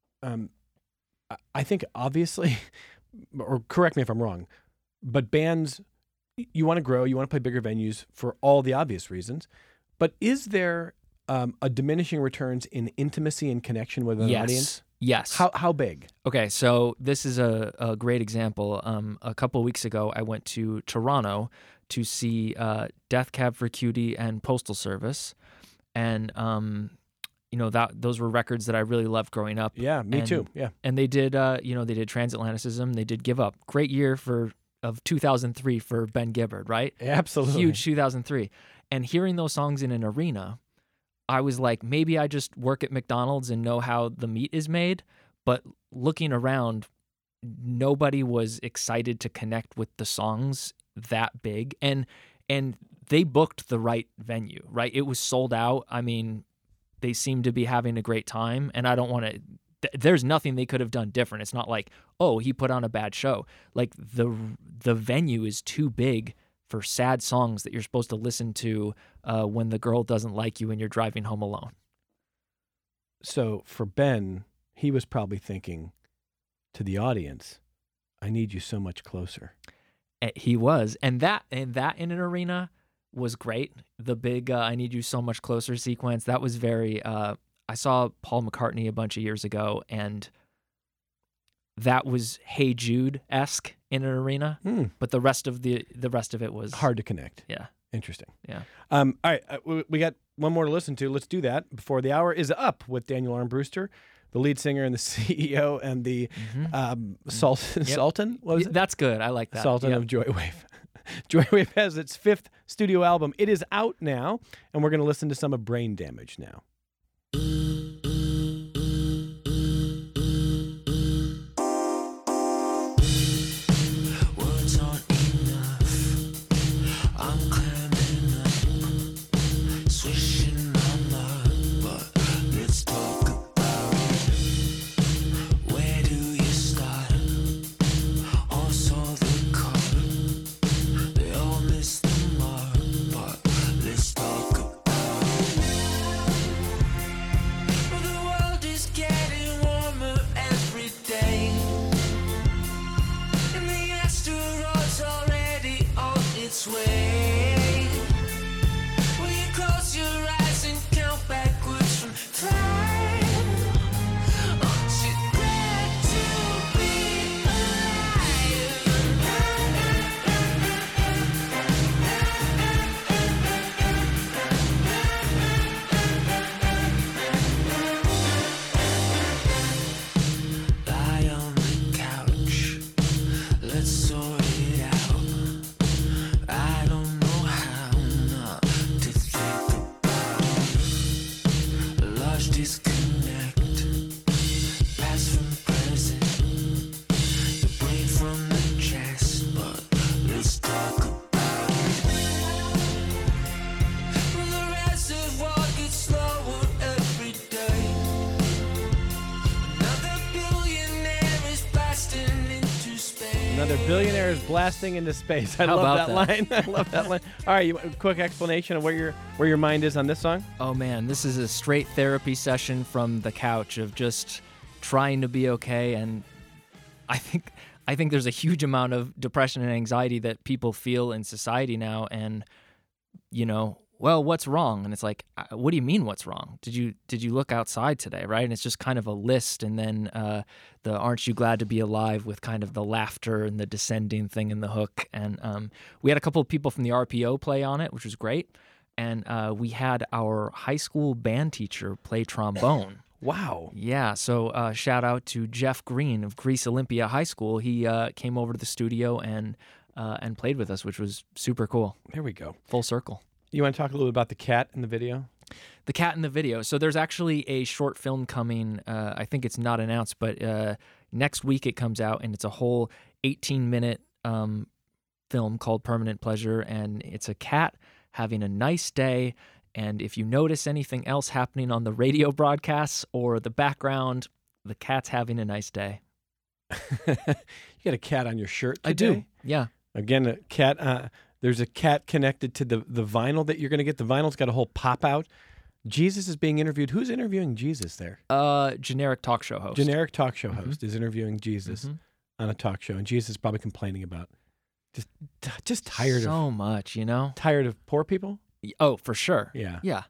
[SPEAKER 1] I think obviously, or correct me if I'm wrong, but bands, you want to grow, you want to play bigger venues for all the obvious reasons. But is there a diminishing returns in intimacy and connection with an audience?
[SPEAKER 2] Yes.
[SPEAKER 1] How big?
[SPEAKER 2] Okay, so this is a great example. A couple of weeks ago, I went to Toronto to see Death Cab for Cutie and Postal Service, and those were records that I really loved growing up.
[SPEAKER 1] Yeah, me too. Yeah,
[SPEAKER 2] and they did they did Transatlanticism, they did Give Up. Great year of 2003 for Ben Gibbard, right?
[SPEAKER 1] Absolutely.
[SPEAKER 2] Huge 2003. And hearing those songs in an arena, I was like, maybe I just work at McDonald's and know how the meat is made. But looking around, nobody was excited to connect with the songs that big. And they booked the right venue, right? It was sold out. I mean, they seemed to be having a great time. And I don't want to... There's nothing they could have done different. It's not like, oh, he put on a bad show. Like, the venue is too big for sad songs that you're supposed to listen to when the girl doesn't like you and you're driving home alone.
[SPEAKER 1] So for Ben, he was probably thinking to the audience, I need you so much closer.
[SPEAKER 2] He was. And that in an arena was great. The big I need you so much closer sequence, that was very... I saw Paul McCartney a bunch of years ago, and that was Hey Jude-esque in an arena, but the rest of it was
[SPEAKER 1] hard to connect.
[SPEAKER 2] Yeah.
[SPEAKER 1] Interesting.
[SPEAKER 2] Yeah.
[SPEAKER 1] All right, we got one more to listen to. Let's do that before the hour is up with Daniel Armbruster, the lead singer and the CEO and the Sultan. What was it?
[SPEAKER 2] That's good. I like that.
[SPEAKER 1] Sultan
[SPEAKER 2] Yep.
[SPEAKER 1] of Joywave. Joywave has its 5th studio album. It is out now, and we're going to listen to some of Brain Damage now.
[SPEAKER 4] Words aren't enough. I'm climbing up, swishing my luck, but let's talk about it. Where do you start? All saw the cut. They all missed the mark, but let's talk about it. The world is getting warmer every day. And the asteroid's already on its way. Will you close your eyes and count backwards from time? Aren't you glad to be alive? Lie on the couch. Let's sort it out. I don't know how not to think about it. Large disconnect. Past from present. The brain from the chest. But let's talk about it. The reservoir gets slower every day. Another billionaire is blasting into space.
[SPEAKER 1] Another billionaire is blasting into space. I
[SPEAKER 2] How
[SPEAKER 1] love
[SPEAKER 2] about
[SPEAKER 1] that line. I love that line. All right, a quick explanation of where your mind is on this song.
[SPEAKER 2] Oh man, this is a straight therapy session from the couch of just trying to be okay, and I think there's a huge amount of depression and anxiety that people feel in society now, and well, what's wrong? And it's like, what do you mean what's wrong? Did you look outside today, right? And it's just kind of a list, and then the aren't you glad to be alive with kind of the laughter and the descending thing in the hook. And we had a couple of people from the RPO play on it, which was great. And we had our high school band teacher play trombone.
[SPEAKER 1] Wow.
[SPEAKER 2] Yeah, so shout out to Jeff Green of Greece Olympia High School. He came over to the studio and played with us, which was super cool.
[SPEAKER 1] There we go.
[SPEAKER 2] Full circle.
[SPEAKER 1] You want to talk a little bit about the cat in the video?
[SPEAKER 2] The cat in the video. So there's actually a short film coming. I think it's not announced, but next week it comes out, and it's a whole 18-minute film called Permanent Pleasure, and it's a cat having a nice day. And if you notice anything else happening on the radio broadcasts or the background, the cat's having a nice day.
[SPEAKER 1] You got a cat on your shirt today?
[SPEAKER 2] I do. Yeah.
[SPEAKER 1] Again, a cat. There's a cat connected to the vinyl that you're going to get. The vinyl's got a whole pop out. Jesus is being interviewed. Who's interviewing Jesus there?
[SPEAKER 2] Generic talk show host.
[SPEAKER 1] Generic talk show host is interviewing Jesus on a talk show, and Jesus is probably complaining about just tired of
[SPEAKER 2] so much,
[SPEAKER 1] tired of poor people.
[SPEAKER 2] Oh, for sure.
[SPEAKER 1] Yeah.
[SPEAKER 2] Yeah.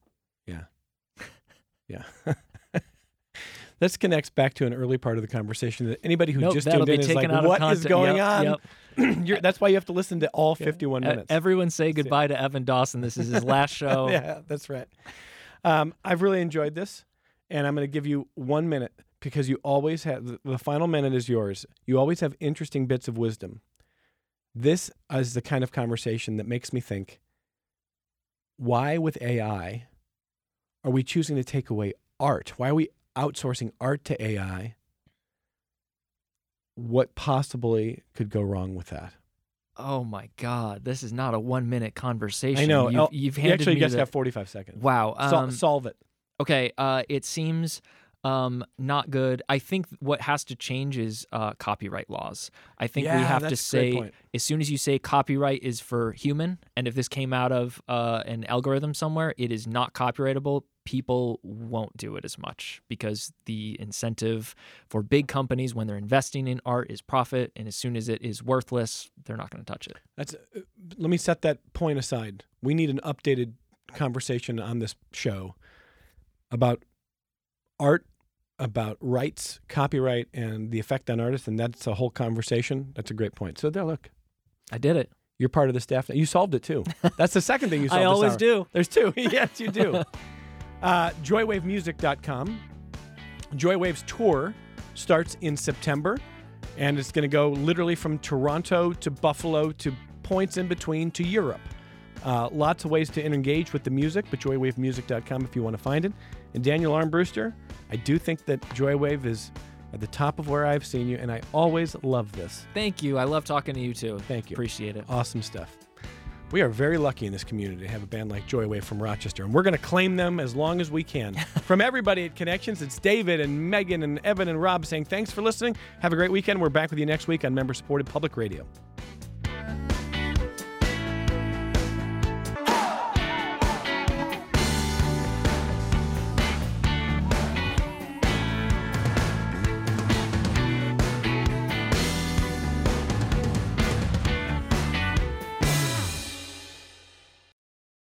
[SPEAKER 1] This connects back to an early part of the conversation that anybody who just
[SPEAKER 2] that'll
[SPEAKER 1] tuned in
[SPEAKER 2] be
[SPEAKER 1] is like,
[SPEAKER 2] taken out of
[SPEAKER 1] what is
[SPEAKER 2] context.
[SPEAKER 1] going
[SPEAKER 2] Yep,
[SPEAKER 1] on?
[SPEAKER 2] yep.
[SPEAKER 1] That's why you have to listen to all 51 minutes.
[SPEAKER 2] Everyone say goodbye to Evan Dawson. This is his last show.
[SPEAKER 1] Yeah, that's right. I've really enjoyed this, and I'm going to give you 1 minute because you always have, the final minute is yours. You always have interesting bits of wisdom. This is the kind of conversation that makes me think, why with AI are we choosing to take away art? Why are we outsourcing art to AI? What possibly could go wrong with that?
[SPEAKER 2] Oh my God, this is not a 1 minute conversation.
[SPEAKER 1] I know.
[SPEAKER 2] You've handed me
[SPEAKER 1] you guys have 45 seconds.
[SPEAKER 2] Wow.
[SPEAKER 1] Solve it.
[SPEAKER 2] Okay. It seems not good. I think what has to change is copyright laws. I think we have to
[SPEAKER 1] that's a great
[SPEAKER 2] say,
[SPEAKER 1] point.
[SPEAKER 2] as soon as you say copyright is for human, and if this came out of an algorithm somewhere, it is not copyrightable, people won't do it as much because the incentive for big companies when they're investing in art is profit, and as soon as it is worthless, they're not going to touch it.
[SPEAKER 1] Let me set that point aside. We need an updated conversation on this show about art, about rights, copyright, and the effect on artists, and that's a whole conversation. That's a great point. So there, look.
[SPEAKER 2] I did it.
[SPEAKER 1] You're part of the staff. You solved it too. That's the second thing you solved.
[SPEAKER 2] I
[SPEAKER 1] this
[SPEAKER 2] always
[SPEAKER 1] hour.
[SPEAKER 2] do.
[SPEAKER 1] There's two. Yes, you do. Joywavemusic.com. Joywave's tour starts in September, and it's going to go literally from Toronto to Buffalo to points in between to Europe. Lots of ways to engage with the music, but joywavemusic.com if you want to find it. And Daniel Armbruster, I do think that Joywave is at the top of where I've seen you, and I always love this.
[SPEAKER 2] Thank you. I love talking to you too.
[SPEAKER 1] Thank you.
[SPEAKER 2] Appreciate it.
[SPEAKER 1] Awesome stuff. We are very lucky in this community to have a band like Joywave from Rochester, and we're going to claim them as long as we can. From everybody at Connections, it's David and Megan and Evan and Rob saying thanks for listening. Have a great weekend. We're back with you next week on member-supported public radio.